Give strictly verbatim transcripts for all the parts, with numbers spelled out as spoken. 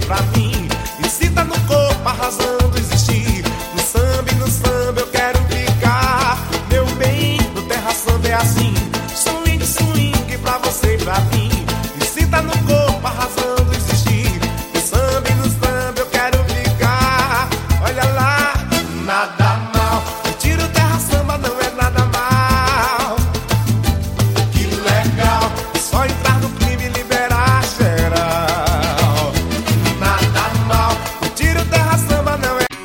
pra mim. Me sinta no corpo, arrasando, existir. No samba e no samba eu quero ficar. Meu bem, no terra samba é assim. Swing, swing pra você e pra mim. Me sinta no corpo, arrasando, existir. No samba e no samba eu quero ficar. Olha lá, nada mal. Curtir o terra samba não é nada mal. Que legal, é só entrar no clima e liberar geral. Nada mal, curtir o terra samba não é.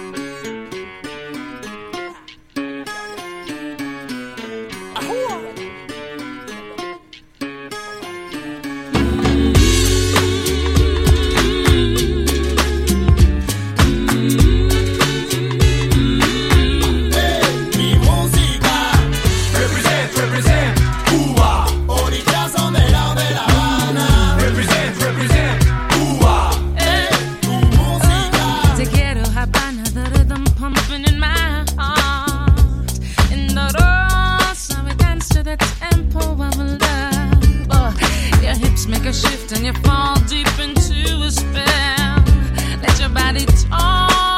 Mi música represent, represent Cuba, orillación del lado de La Habana. Represent, represent Cuba. Tu música. Te quiero, Habana, the rhythm pumping in my heart. In the rosa, we dance to the tempo of love. Oh, your hips make a shift and you fall deep into a spell. Let your body talk.